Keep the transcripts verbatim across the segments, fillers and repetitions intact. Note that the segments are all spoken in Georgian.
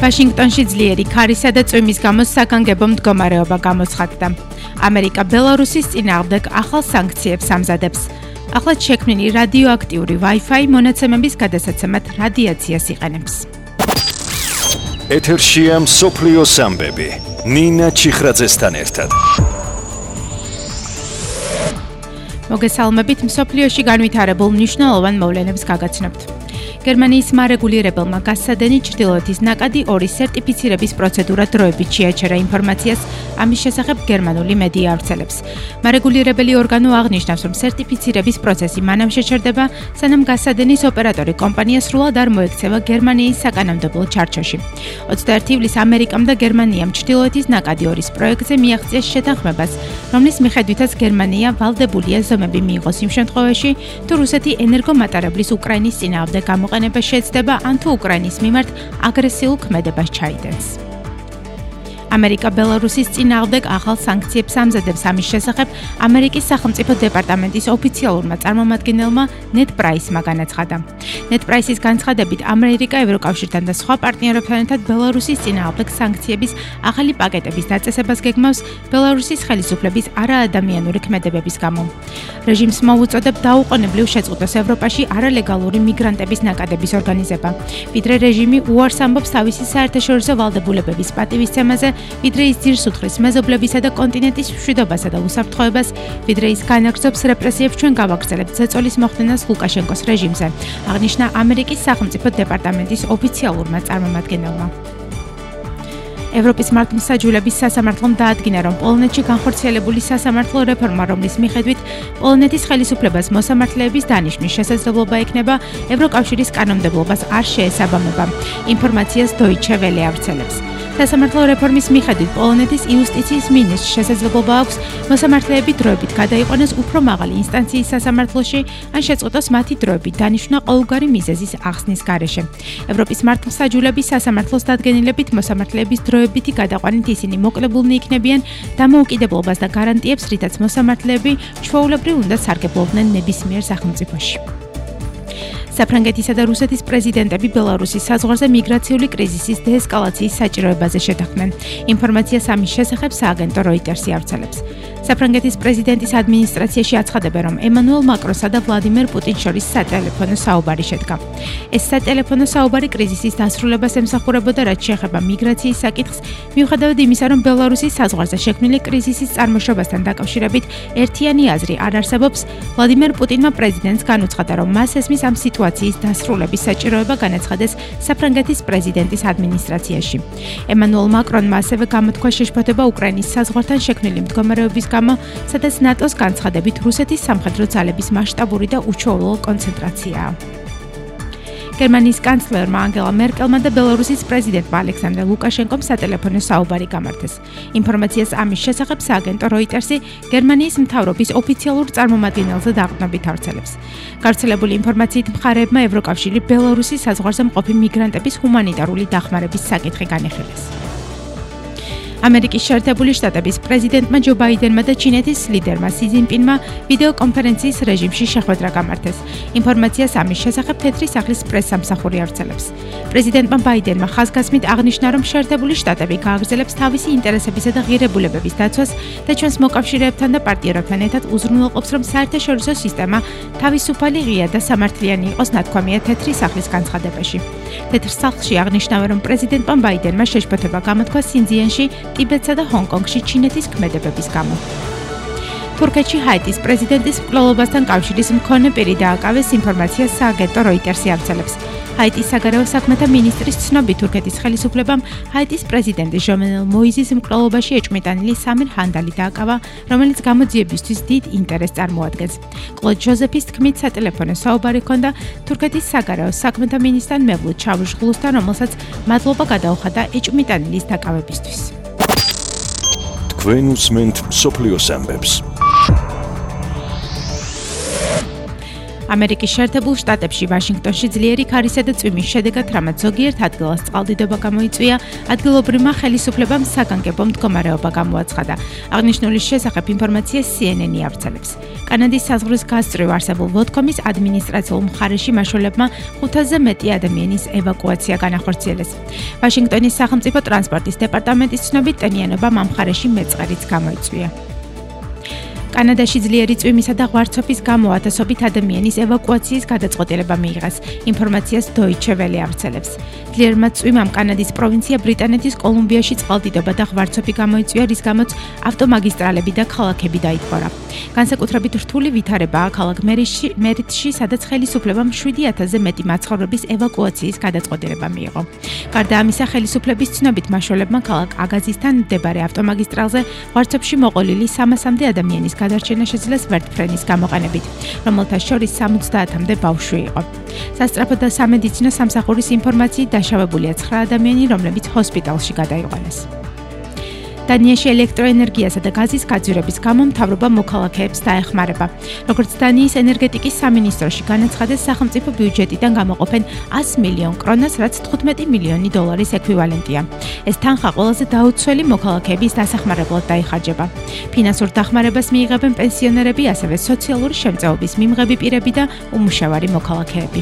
ვაშინგტონში ძლიერი ქარისა და წვიმის გამო საგანგებო მდგომარეობა გამოცხადდა. ამერიკა ბელარუსის წინააღმდეგ ახალ სანქციებს ამზადებს. ახლად შექმნილი რადიოაქტიური Wi-Fi მონაცემების გადასაცემად რადიაციას იყენებს. ეთერშია მსოფლიო ამბები. ნინა ჩიხრაძესთან ერთად. მოგესალმებით, მსოფლიოში განვითარებულ მნიშვნელოვან მოვლენებს გაგაცნობთ. გერმანიის მარეგულირებელმა გასცადენი ჩრდილოეთის ნაკადი ორი სერტიფიცირების პროცედურა დროებით შეაჩერა ინფორმაციას, ამის შესახებ გერმანული მედია ავრცელებს. მარეგულირებელი ორგანო აღნიშნავს, რომ სერტიფიცირების პროცესი მანამ შეჩერდება, სანამ გასცადენის ოპერატორი კომპანია სრულად არ მოექცევა გერმანიის საკანონმდებლო ჩარჩოში. ოცდაერთი ივლისს ამერიკამ და გერმანიამ ჩრდილოეთის ნაკადი ორის პროექტზე მიაღწია შეთანხმებას, რომლის მიხედვითაც გერმანია ვალდებულია ზომები მიიღოს იმ შემთხვევაში, თუ რუსეთი ენერგომატარებლის უკრაინის წინააღმდეგ გამოყენება შეცდება ან თუ უკრაინის მიმართ აგრესიულ ქმედებას ჩაიდენს. ამერიკა ბელარუსის წინააღმდეგ ახალ სანქციებს ამზადებს, ამის შესახებ ამერიკის სახელმწიფო დეპარტამენტის ოფიციალურმა წარმომადგენელმა ნედ პრაისმა განაცხადა. ნედ პრაისის განცხადებით, ამერიკა ევროკავშირთან და სხვა პარტნიორებთან ერთად ბელარუსის წინააღმდეგ სანქციების ახალი პაკეტების დაწესებას გეგმავს ბელარუსის ხელისუფლების არაადამიანური ქმედებების გამო. რეჟიმს მოუწოდებ დაუყოვნებლივ შეწყვეტოს ევროპაში არალეგალური მიგრანტების ნაკადების ორგანიზება. ვიდრე რეჟიმი უარს ამბობს თავისი საერთაშორისო ვალდებულებების პატივისცემაზე, ვიდრე ის ძირს უთხრეს მეზობლებისა და კონტინენტის მშვიდობასა და უსაფრთხოებას, ვიდრე ის განაგრძობს რეპრესიებს ჩვენ გავაგრძელებთ ზეწოლის მოხდენას ლუკაშენკოს რეჟიმზე, აღნიშნა ამერიკის სახელმწიფო დეპარტამენტის ოფიციალურმა წარმომადგენელმა. ევროპის მართლმსაჯულების სასამართლომ დაადგინა, რომ პოლონეთში განხორციელებული სასამართლო რეფორმა, რომლის მიხედვით პოლონეთის ხელისუფლებას მოსამართლეების დანიშვნის შესაძლებლობა ექნება, ევროკავშირის კანონმდებლობას არ შეესაბამება. ინფორმაციას Deutsche Welle ავრცელებს. სასამართლო რეფორმის მიხედვით პოლონეთის იუსტიციის მინისტრს შესაძლებლობა აქვს მოსამართლეები დროებით გადაიყვანოს უფრო მაღალი ინსტანციის სასამართლოში, ან შეწყვეტოს მათი დროებით დანიშვნა ყოველგვარი მიზეზის ახსნის გარეშე. ევროპის მართლმსაჯულების სასამართლოს დადგენილებით მოსამართლეების დროებითი გადაყვანით ისინი მოკლებულნი იქნებიან დამოუკიდებლობას და გარანტიებს, რითაც მოსამართლეები ჩვეულებრივ უნდა სარგებლობდნენ ნებისმიერ სახელმწიფოში. საფრანგეთისა და რუსეთის პრეზიდენტები ბელარუსის საზღვარზე მიგრაციული კრიზისის დეესკალაციის საჭიროებაზე შეთანხმდნენ. ინფორმაციას ამის შესახებ სააგენტო Reuters-ი ავრცელებს. საფრანგეთის პრეზიდენტის ადმინისტრაციაში აცხადებენ, რომ ემანუელ მაკრონსა და ვლადიმერ პუტინს შორის სატელეფონო საუბარი შედგა. ეს სატელეფონო საუბარი კრიზისის დასრულებას ემსახურებოდა, რაც შეეხება მიგრაციის საკითხს, მიუხედავად იმისა, რომ ბელარუსის საზღვარზე შექმნილი კრიზისის წარმოშობასთან დაკავშირებით ერთიანი აზრი არ არსებობს, ვლადიმერ პუტინმა პრეზიდენტს განუცხადა, რომ მას ესმის ამ სიტუაციის დასრულების საჭიროება განაცხადეს საფრანგეთის პრეზიდენტის ადმინისტრაციაში. ემანუელ მაკრონმა ასევე გამოთქვა შეშფოთება უკრაინის საზღვართან შექმნილი მდგომარეობის გამო, სადაც ნატოს განცხადებით რუსეთის სამხედრო ძალების მასშტაბური და უჩვეულო კონცენტრაციაა. გერმანიის კანცლერმა ანგელა მერკელმა და ბელარუსის პრეზიდენტმა ალექსანდრე ლუკაშენკომ სატელეფონო საუბარი გამართეს. ინფორმაციას ამის შესახებ სააგენტო Reuters-ი გერმანიის მთავრობის ოფიციალურ წარმომადგენელზე დაყრდნობით ავრცელებს. გავრცელებული ინფორმაციით მხარეებმა ევროკავშირი ბელარუსის საზღვარზე მყოფი მიგრანტების ჰუმანიტარული დახმარების საკითხი განიხილეს. ამერიკის შეერთებული შტატების პრეზიდენტმა ჯო ბაიდენმა და ჩინეთის ლიდერმა სი ძინპინმა ვიდეო კონფერენციის რეჟიმში შეხვედრა გამართეს. ინფორმაციას ამის შესახებ თეთრი სახლის პრესსამსახური ავრცელებს. პრეზიდენტმა ბაიდენმა ხაზგასმით აღნიშნა, რომ შეერთებული შტატები გააგრძელებს თავისი ინტერესებისა და ღირებულებების დაცვას და ჩვენს მოკავშირეებთან და პარტნიორებთან ერთად უზრუნველყოფს, რომ საერთაშორისო სისტემა თავისუფალი, ღია და სამართლიანი იყოს, ნათქვამია თეთრი სახლის განცხადებაში. თეთრ სახლში აღნიშნავენ, რომ პრეზიდენტმა ბაიდენმა შეშფოთება გამოთქვა სინძიანში, ტიბეტსა და ჰონგ-კონგში ჩინეთის ქმედებების გამო. თურქეთში ჰაიტის პრეზიდენტის მკვლელობასთან კავშირის მქონე პირი დააკავეს, ინფორმაციას სააგენტო Reuters-ი ავრცელებს. ჰაიტის საგარეო საქმეთა მინისტრის ცნობით, თურქეთის ხელისუფლებამ ჰაიტის პრეზიდენტის ჟოვენელ მოიზის მკვლელობაში ეჭვმიტანილი სამირ ჰანდალი დააკავა, რომელიც გამოძიებისთვის დიდ ინტერესს წარმოადგენს. კლოდ ჟოზეფის თქმით, სატელეფონო საუბარი ჰქონდა თურქეთის საგარეო საქმეთა მინისტრთან მევლუდ ჩავუშღლუსთან, რომელსაც მადლობა გადაუხადა ეჭვმიტანილის დაკავებისთვის. თქვენ უსმენთ მსოფლიოს ამბებს. ამერიკის შეერთებულ შტატებში ვაშინგტონში ძლიერი ქარისა და წვიმის შედეგად რამაც ზოგიერთ ადგილას წყალდიდობა გამოიწვია, ადგილობრივმა ხელისუფლებამ საგანგებო მდგომარეობა გამოაცხადა. აღნიშნულის შესახებ ინფორმაციას C N N-ი ავრცელებს. კანადის საზღვრის გასწვრივ არსებულ ვოდკომის ადმინისტრაციულ მხარეში მაშველებმა ხუთასზე მეტი ადამიანის ევაკუაცია განახორციელეს. ვაშინგტონის სახელმწიფო ტრანსპორტის დეპარტამენტის ცნობით ტენიანობამ ამ მხარეში მეწყერიც გამოიწვია. კანადაში ძლიერი წვიმისა და ღვარცოფის გამო ათასობით ადამიანის ევაკუაციის გადაწყვეტილება მიიღეს. ინფორმაციას Deutsche Welle ავრცელებს. ძლიერმა წვიმამ კანადის პროვინცია ბრიტანეთის კოლუმბიაში წყალდიდობა და ღვარცოფი გამოიწვია, რის გამოც ავტომაგისტრალები და ქალაქები დაითბორა. განსაკუთრებით რთული ვითარებაა ქალაქ მერიტში, სადაც ხელისუფლებამ შვიდი ათასზე მეტი მაცხოვრების ევაკუაციის გადაწყვეტილება მიიღო. გარდა ამისა, ხელისუფლების ცნობით მაშველებმა ქალაქ აგაზისთან მდებარე ავტომაგისტრალზე ღვარცოფში მოყოლილი სამასამდე ადამიანის გადარჩენა შეძლეს ვერტფრენის გამოყენებით, რომელთა შორის სამოცდაათამდე ბავშვი იყო. სასწრაფო და სამედიცინო სამსახურის ინფორმაციით დაშავებულია ცხრა ადამიანი, რომლებიც ჰოსპიტალში გადაიყვანეს. დანიაში ელექტროენერგიასა და გაზის გაძვირების გამო მთავრობა მოქალაქეებს დაეხმარება. როგორც დანიის ენერგეტიკის სამინისტროში განაცხადეს, სახელმწიფო ბიუჯეტიდან გამოყოფენ ას მილიონ კრონას, რაც თხუთმეტი მილიონი დოლარის ექვივალენტია. ეს თანხა ყველაზე დაუცველი მოქალაქეების დასახმარებლად დაიხარჯება. ფინანსურ დახმარებას მიიღებენ პენსიონერები, ასევე სოციალური შემწეობის მიმღები პირები და უმუშევარი მოქალაქეები.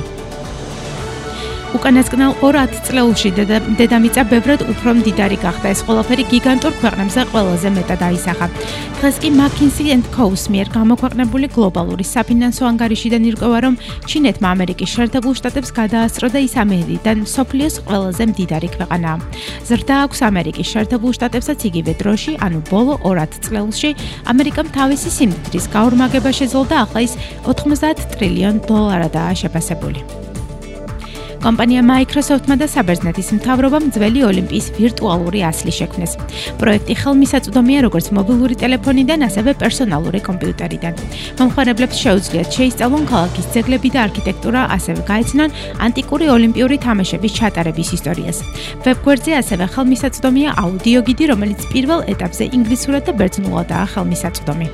უკანასკნელ ორ ათწლეულში დედამიწა ბევრად უფრო მდიდარი გახდა. ეს ყველაფერი გიგანტურ ქვეყნებზე ყველაზე მეტად აისახა. დღეს კი McKinsey and Co-ს მიერ გამოქვეყნებული გლობალური საფინანსო ანგარიშიდან ირკვევა, რომ ჩინეთმა ამერიკის შეერთებულ შტატებს გადაასწრო და ის ამერიდან მსოფლიოს ყველაზე მდიდარი ქვეყანაა. ზრდა აქვს ამერიკის შეერთებულ შტატებსაც იგივე დროში, ანუ ბოლო ორ ათწლეულში ამერიკამ თავისი სიმდიდრის გაორმაგება შეძლო და ახლა ის ოთხმოცდაათ ტრილიონ დოლარადაა შეფასებული. კომპანია Microsoft-მა და საბერძნეთის მთავრობამ ძველი ოლიმპიის ვირტუალური ასლი შექმნეს. პროექტი ხელმისაწვდომია როგორც მობილური ტელეფონიდან, ასევე პერსონალური კომპიუტერიდან. მომხმარებლებს შეუძლიათ შეისწავლონ ქალაქის ძეგლები და არქიტექტურა, ასევე გაეცნონ ანტიკური ოლიმპიური თამაშების ჩატარების ისტორიას. ვებგვერდზე ასევე ხელმისაწვდომია აუდიო გიდი, რომელიც პირველ ეტაპზე ინგლისურად და ბერძნულადაა ხელმისაწვდომი.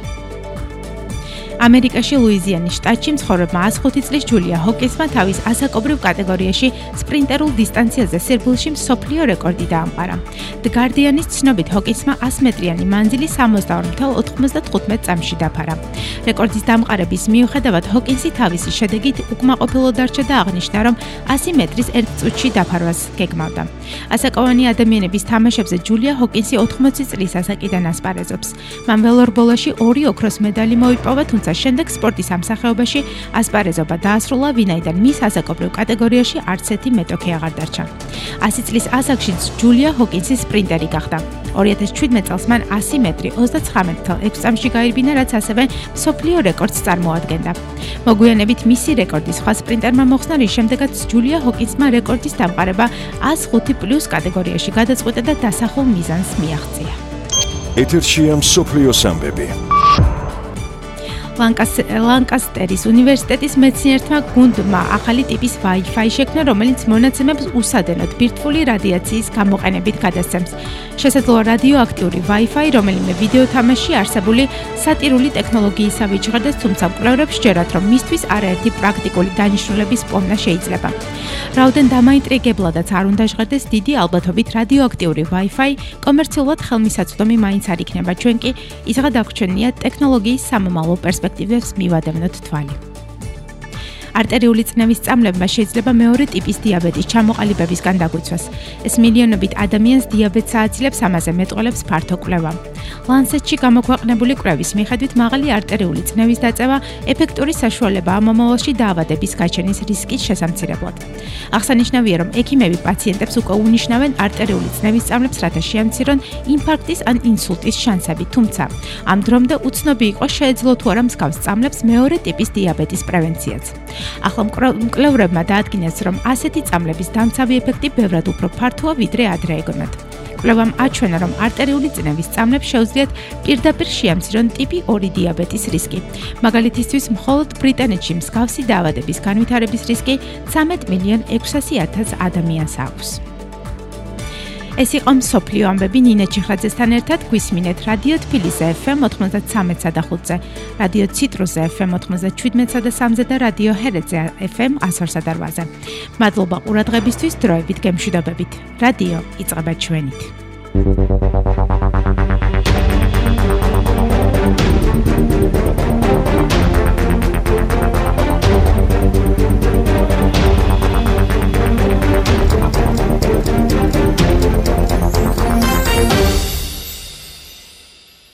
ამერიკაში ლუიზიანის შტატში მცხოვრებმა ას ხუთი წლის ჯულია ჰოკინსმა თავის ასაკობრივ კატეგორიაში სპრინტერულ დისტანციაზე სირბილში მსოფლიო რეკორდი დაამყარა. The Guardian-ის ცნობით ჰოკინსმა ას მეტრიანი მანძილი სამოცდაორ ათას ოცდათხუთმეტ წამში დაფარა. რეკორდის დამყარების მიუხედავად ჰოკინსი თავისი შედეგით უკმაყოფილო დარჩა და აღნიშნა, რომ ასი მეტრის ერთ წუთში დაფარვას გეგმავდა. ასაკოვანი ადამიანების თამაშებზე ჯულია ჰოკინსი ოთხმოცი წლის ასაკიდან ასპარეზობს. მან ველორბოლაში ორი ოქროს მედალი მოიპოვა, თუმცა შემდეგ სპორტის ამ სახეობაში ასპარეზობა დაასრულა, ვინაიდან მის ასაკობრივ კატეგორიაში არც ერთი მეტოქი აღარ დარჩა. ასი წლის ასაკში ჯულია ჰოკინსი სპრინტერი გახდა. ორი ათას ჩვიდმეტ წელს მან ასი მეტრი ოცდაცხრამეტ ათას წამში გაირბინა, რაც ასევე მსოფლიო რეკორდს წარმოადგენდა. მოგვიანებით მისი რეკორდი სხვა სპრინტერმა მოხსნა, რის შემდეგაც ჯულია ჰოკინსმა რეკორდის დამყარება ას ხუთი პლუს კატეგორიაში გადაწყვეტა და დასახულ მიზანს მიაღწია. ეთერშია მსოფლიოს ამბები. ლანკასტერის უნივერსიტეტის მეცნიერთა გუნდმა ახალი ტიპის Wi-Fi შექმნა, რომელიც მონაცემებს უსადენოდ ბირთვული რადიაციის გამოყენებით გადასცემს. შესაძლოა რადიოაქტიური Wi-Fi, რომელიმე ვიდეო თამაში არსებული სატირული ტექნოლოგიისავე ჟღერდეს, თუმცა მკვლევრებს სჯერათ, რომ მისთვის არაერთი პრაქტიკული დანიშნულების პოვნა შეიძლება. რაოდენ დამაინტრიგებლადაც არ უნდა ჟღერდეს, დიდი ალბათობით რადიოაქტიური Wi-Fi კომერციულად ხელმისაწვდომი მაინც არ იქნება. ჩვენ კი ისღა დაგვრჩენია ტექნოლოგიის სამომავლო პერსპექტივებს მივადევნოთ თვალი. არტერიული წნევის სწამლებმა შეიძლება მეორე ტიპის დიაბეტის ჩამოყალიბებისგან დაგვიცვას. ეს მილიონობით ადამიანს დიაბეტს ააცილებს, ამაზე მეტყველებს ფართო კვლევა. Lancet-ში გამოქვეყნებული კვლევის მიხედვით მაღალი არტერიული წნევის დაწევა ეფექტური საშუალებაა მომავალში დაავადების გაჩენის რისკის შესამცირებლად. აღსანიშნავია, რომ ექიმები პაციენტებს უკვე უნიშნავენ არტერიული წნევის სწამლებს, რათა შეამცირონ ინფარქტის ან ინსულტის შანსები, თუმცა ამ დრომდე უცნობი იყო შეეძლო თუ არა მსგავს სწამლებს მეორე ტიპის დიაბეტის პრევენციაც. ახლა მკვლევრებმა დაადგინეს, რომ ასეთი წამლების დამცავი ეფექტი ბევრად უფრო ფართოა, ვიდრე ადრე ეგონათ. კვლევამ აჩვენა, რომ არტერიული წნევის წამლებს შეუძლიათ პირდაპირ შეამცირონ ტიპი ორი დიაბეტის რისკი. მაგალითისთვის, მხოლოდ ბრიტანეთში მსგავსი დაავადების განვითარების რისკი ცამეტ მილიონ ექვსასი ათას ადამიანს აქვს. ეს იყო მსოფლიო ამბები ნინა ჩიხრაძესთან ერთად გვისმინეთ რადიო თბილისზე ეფ ემ ოცდაოთხ და ხუთზე, რადიო ციტრუსზე ეფ ემ ოცდაშვიდ და სამზე და რადიო ჰერეთზე ეფ ემ εκατოთხ და რვაზე. მადლობა ყურადღებისთვის, დროებით გემშვიდობებით. რადიო იწყება ჩვენით.